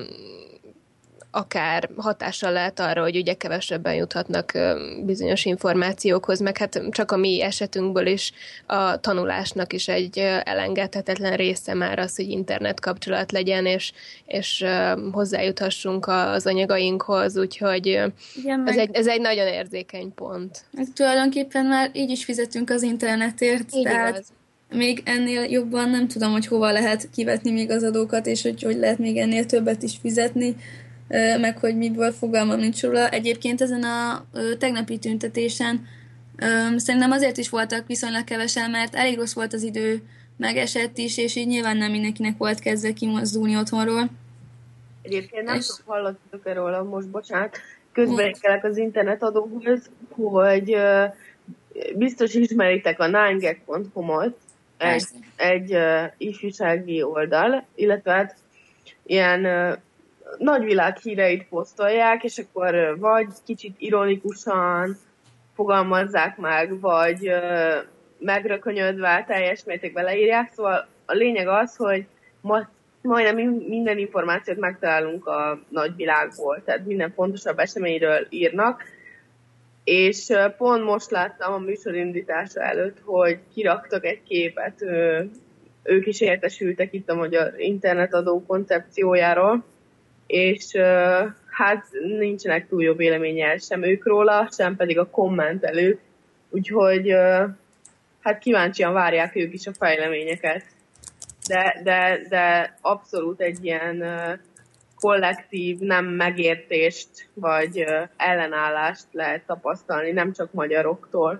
akár hatással lehet arra, hogy ugye kevesebben juthatnak bizonyos információkhoz, meg hát csak a mi esetünkből is a tanulásnak is egy elengedhetetlen része már az, hogy internet kapcsolat legyen, és, és hozzájuthassunk az anyagainkhoz, úgyhogy igen, ez, egy, ez egy nagyon érzékeny pont. Meg tulajdonképpen már így is fizetünk az internetért, így tehát igaz. Még ennél jobban nem tudom, hogy hova lehet kivetni még az adókat, és hogy, hogy lehet még ennél többet is fizetni, meg hogy miből fogalmam nincs róla. Egyébként ezen a tegnapi tüntetésen szerintem azért is voltak viszonylag kevesen, mert elég rossz volt az idő, megesett is, és így nyilván nem mindenkinek volt kezdve kimozdulni otthonról. Egyébként nem és... sok hallottatok erről, most bocsánat, közbeékelek az internetadóhoz, hogy biztos ismeritek a nine gag pont com-ot, egy, egy ifjúsági oldal, illetve hát ilyen nagyvilág híreit posztolják, és akkor vagy kicsit ironikusan fogalmazzák meg, vagy ö, megrökönyödve teljes mértékben leírják. Szóval a lényeg az, hogy ma, majdnem minden információt megtalálunk a nagyvilágból, tehát minden fontosabb eseményről írnak. És ö, pont most láttam a műsor indítása előtt, hogy kiraktak egy képet, ö, ők is értesültek itt a magyar internetadó koncepciójáról, és uh, hát nincsenek túl jó véleménnyel sem ők róla, sem pedig a kommentelők, úgyhogy uh, hát kíváncsian várják ők is a fejleményeket. De, de, de abszolút egy ilyen uh, kollektív nem megértést vagy uh, ellenállást lehet tapasztalni, nem csak magyaroktól.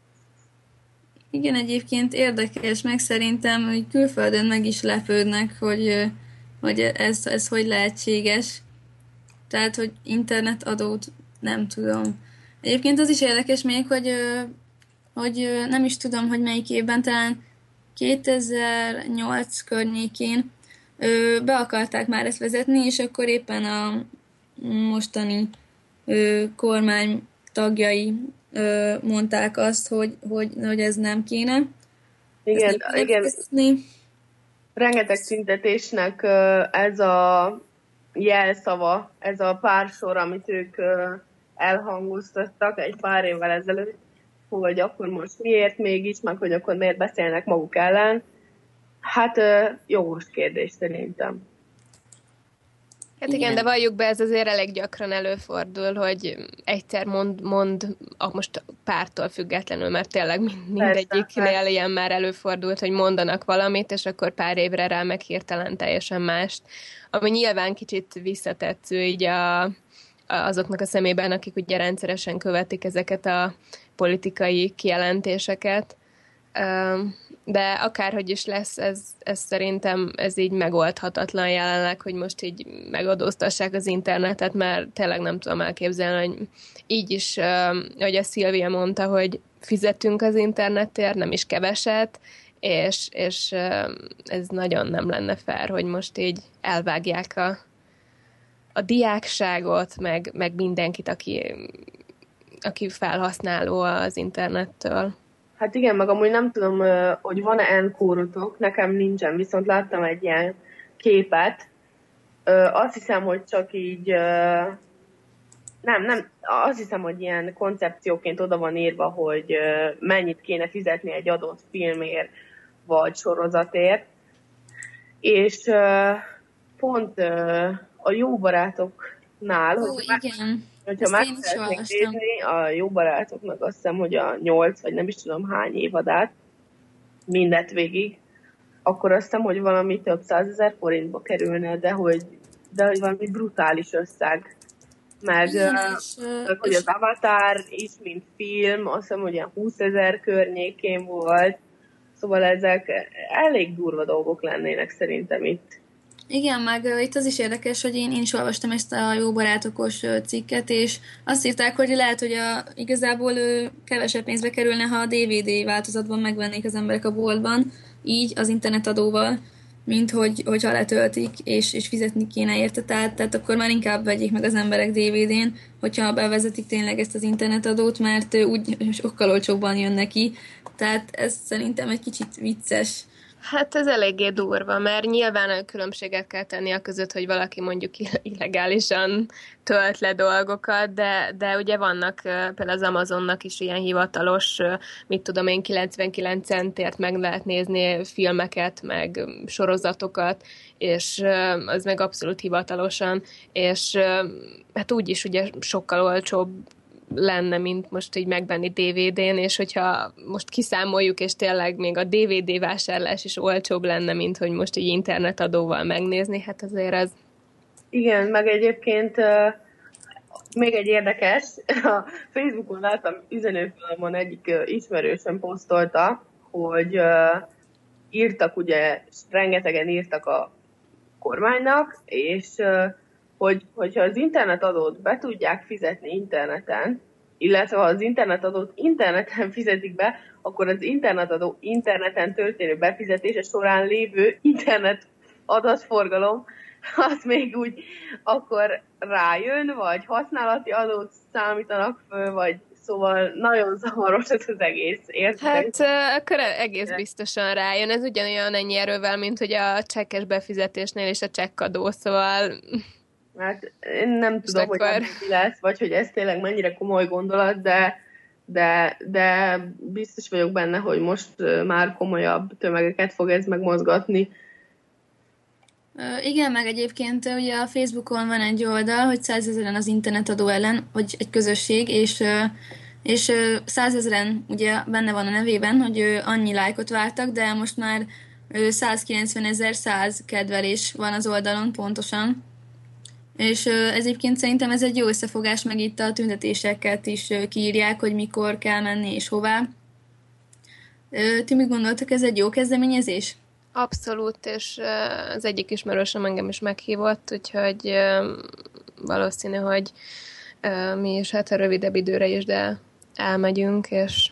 Igen, egyébként érdekes, meg szerintem, hogy külföldön meg is lepődnek, hogy uh, hogy ez, ez hogy lehetséges. Tehát, hogy internetadót nem tudom. Egyébként az is érdekes még, hogy, hogy nem is tudom, hogy melyik évben, talán kétezer-nyolc környékén be akarták már ezt vezetni, és akkor éppen a mostani kormány tagjai mondták azt, hogy, hogy, hogy ez nem kéne. Igen, igen. Vezetni. Rengeteg tüntetésnek ez a jelszava, ez a pár sor, amit ők elhangoztattak egy pár évvel ezelőtt, hogy akkor most miért mégis, meg hogy akkor miért beszélnek maguk ellen. Hát jogos kérdés szerintem. Hát igen, igen, de valljuk be, ez azért elég gyakran előfordul, hogy egyszer mond, mond a most pártól függetlenül, mert tényleg mindegyiknél ilyen már előfordult, hogy mondanak valamit, és akkor pár évre rá meg hirtelen teljesen mást. Ami nyilván kicsit visszatetsző így a, azoknak a szemében, akik ugye rendszeresen követik ezeket a politikai kijelentéseket. De akárhogy is lesz, ez, ez szerintem ez így megoldhatatlan jelenleg, hogy most így megadóztassák az internetet, mert tényleg nem tudom elképzelni, hogy így is, ahogy a Szilvia mondta, hogy fizetünk az internetért, nem is keveset, és, és ez nagyon nem lenne fair, hogy most így elvágják a, a diákságot, meg, meg mindenkit, aki, aki felhasználó az internettől. Hát igen, meg amúgy nem tudom, hogy van-e enkórotok, nekem nincsen, viszont láttam egy ilyen képet. Azt hiszem, hogy csak így, nem, nem, azt hiszem, hogy ilyen koncepcióként oda van írva, hogy mennyit kéne fizetni egy adott filmért, vagy sorozatért. És pont a Jó Barátoknál, Ó, hogy igen. hogyha meg szeretnék nézni, a Jó Barátoknak azt hiszem, hogy a nyolc, vagy nem is tudom hány évadát, mindet végig, akkor azt hiszem, hogy valami több százezer forintba kerülne, de hogy, de hogy valami brutális összeg. Meg, Igen, uh, és, meg hogy és... az Avatar is, mint film, azt hiszem, hogy ilyen húszezer környékén volt, szóval ezek elég durva dolgok lennének szerintem itt. Igen, meg uh, itt az is érdekes, hogy én, én is olvastam ezt a Jó Barátokos uh, cikket, és azt írták, hogy lehet, hogy a, igazából uh, kevesebb pénzbe kerülne, ha a dé vé dé változatban megvennék az emberek a boltban, így az internetadóval, mint hogy, hogyha letöltik, és, és fizetni kéne érte, tehát, tehát akkor már inkább vegyék meg az emberek dé vé dén, hogyha bevezetik tényleg ezt az internetadót, mert uh, úgy sokkal olcsóbban jön neki, tehát ez szerintem egy kicsit vicces. Hát ez eléggé durva, mert nyilván a különbséget kell tenni a között, hogy valaki mondjuk illegálisan tölt le dolgokat, de, de ugye vannak például az Amazonnak is ilyen hivatalos, mit tudom én, kilencvenkilenc centért meg lehet nézni filmeket, meg sorozatokat, és az meg abszolút hivatalosan, és hát úgyis ugye sokkal olcsóbb lenne, mint most így megvenni dé vé dén, és hogyha most kiszámoljuk, és tényleg még a dé vé dé vásárlás is olcsóbb lenne, mint hogy most így internetadóval megnézni, hát azért az... Igen, meg egyébként uh, még egy érdekes, a Facebookon láttam üzenőfilmon egyik uh, ismerősen posztolta, hogy uh, írtak ugye, rengetegen írtak a kormánynak, és uh, hogy, hogyha az internetadót be tudják fizetni interneten, illetve ha az internetadót interneten fizetik be, akkor az internetadó interneten történő befizetése során lévő internet adatforgalom, az még úgy akkor rájön, vagy használati adót számítanak föl, vagy szóval nagyon zavaros ez az egész, érted? Hát akkor egész biztosan rájön. Ez ugyanolyan ennyi erővel, mint hogy a csekkes befizetésnél is a csekkadó, szóval... Hát én nem tudom, akkor... hogy mi lesz, vagy hogy ez tényleg mennyire komoly gondolat, de, de, de biztos vagyok benne, hogy most már komolyabb tömegeket fog ez megmozgatni. Uh, igen, meg egyébként ugye a Facebookon van egy oldal, hogy százezeren az internetadó ellen, vagy egy közösség, és, uh, és uh, százezeren ugye benne van a nevében, hogy uh, annyi lájkot vártak, de most már uh, százkilencvenezer-száz kedvelés van az oldalon pontosan. És uh, ez egyébként szerintem ez egy jó összefogás, meg itt a tüntetéseket is uh, kiírják, hogy mikor kell menni és hová. Uh, ti mit gondoltak, ez egy jó kezdeményezés? Abszolút, és uh, az egyik ismerősöm engem is meghívott, úgyhogy uh, valószínű, hogy uh, mi is hát a rövidebb időre is, de elmegyünk, és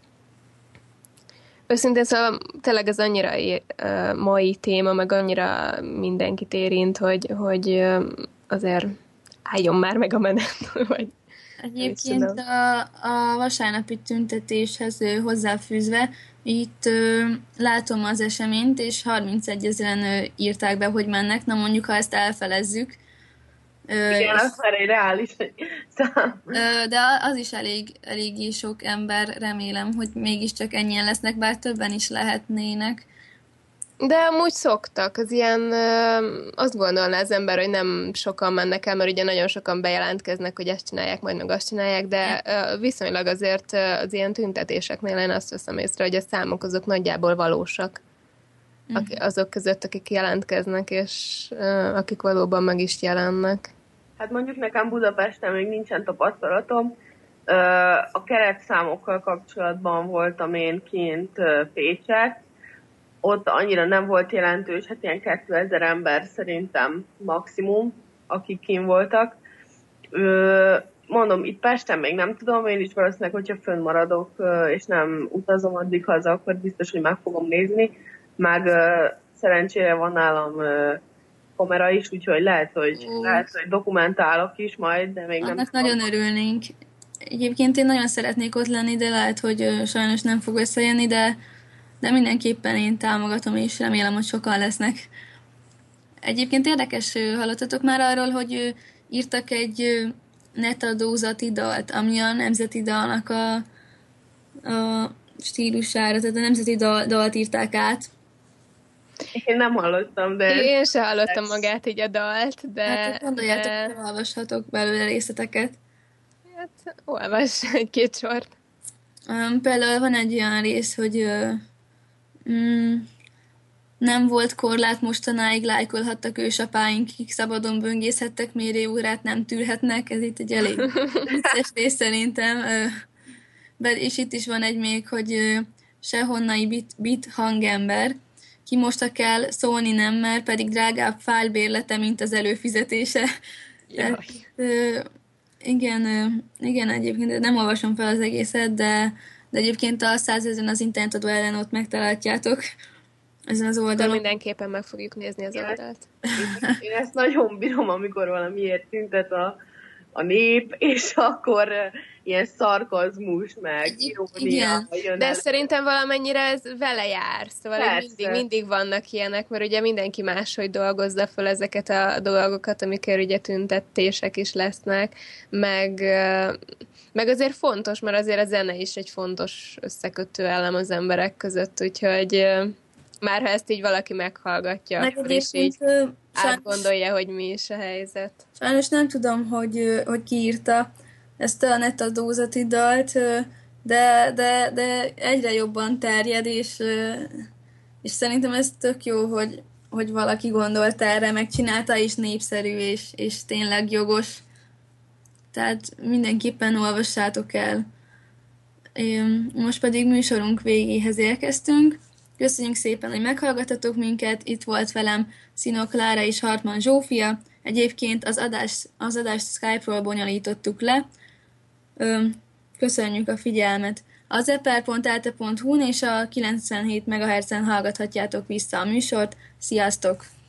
őszintén szóval tényleg ez annyira uh, mai téma, meg annyira mindenkit érint, hogy, hogy uh, azért álljon már meg a menet, vagy egyébként a, a vasárnapi tüntetéshez ö, hozzáfűzve, itt ö, látom az eseményt, és harmincegyezren ö, írták be, hogy mennek. Na mondjuk, ha ezt elfelezzük. Ö, Igen, az már egy reális szám. Ö, de az is elég, eléggé sok ember, remélem, hogy mégiscsak ennyien lesznek, bár többen is lehetnének. De amúgy szoktak, az ilyen, azt gondolná az ember, hogy nem sokan mennek el, mert ugye nagyon sokan bejelentkeznek, hogy ezt csinálják, majd meg azt csinálják, de viszonylag azért az ilyen tüntetéseknél én azt veszem észre, hogy a számok azok nagyjából valósak. Mm. Azok között, akik jelentkeznek, és akik valóban meg is jelennek. Hát mondjuk nekem Budapesten még nincsen tapasztalatom. A keretszámokkal kapcsolatban voltam én kint Pécset. Ott annyira nem volt jelentős, hát ilyen kétezer ember szerintem maximum, akik kint voltak. Mondom, itt Pesten még nem tudom, én is valószínűleg, hogyha fönnmaradok, és nem utazom addig haza, akkor biztos, hogy meg fogom nézni. Meg szerencsére van nálam kamera is, úgyhogy lehet, hogy, uh. lehet, hogy dokumentálok is majd, de még Annak nem nagyon örülnénk. Egyébként én nagyon szeretnék ott lenni, de lehet, hogy sajnos nem fog összejönni, de, de mindenképpen én támogatom, és remélem, hogy sokan lesznek. Egyébként érdekes, hallottatok már arról, hogy írtak egy netadózati dalt, ami a nemzeti dalnak a, a stílusára, tehát a nemzeti dal, dalt írták át. Én nem hallottam, de... Én sem hallottam magát így a dalt, de... Hát gondoljátok, de... hogy olvashatok belőle részleteket. Hát olvas egy-két sort. Um, például van egy olyan rész, hogy uh, mm, nem volt korlát mostanáig, lájkolhattak ősapáink, kik szabadon böngészhettek, mérőórát nem tűrhetnek, ez itt egy elég vicces rész szerintem. Uh, de, és itt is van egy még, hogy uh, sehonnai bit, bit hangember, ki most kell szólni nem mer, pedig drágább fájlbérlete, mint az előfizetése. Tehát, uh, igen, uh, igen, egyébként nem olvasom fel az egészet, de, de egyébként a százezren az internetadó ellen ott megtaláljátok ezen az oldalon. Akkor mindenképpen meg fogjuk nézni az oldalt. Én ezt nagyon bírom, amikor valamiért tüntet a, a nép, és akkor uh, ilyen szarkazmus, meg irónia jön. De el. Szerintem valamennyire ez vele jár, szóval mindig, mindig vannak ilyenek, mert ugye mindenki máshogy dolgozza fel ezeket a dolgokat, amikor ugye tüntetések is lesznek, meg, meg azért fontos, mert azért a zene is egy fontos összekötő elem az emberek között, úgyhogy már ha ezt így valaki meghallgatja, meg akkor is így átgondolja, hogy mi is a helyzet. Sajnos nem tudom, hogy, hogy ki írta ezt a netadózati dalt, de, de, de egyre jobban terjed, és, és szerintem ez tök jó, hogy, hogy valaki gondolt erre, megcsinálta, és népszerű, és, és tényleg jogos. Tehát mindenképpen olvassátok el. Most pedig műsorunk végéhez érkeztünk. Köszönjük szépen, hogy meghallgattatok minket. Itt volt velem Szino Klára és Hartmann Zsófia. Egyébként az adást, az adást Skype-ról bonyolítottuk le. Köszönjük a figyelmet! Az eper pont elte pont hu-n és a kilencvenhét megahertzen hallgathatjátok vissza a műsort. Sziasztok!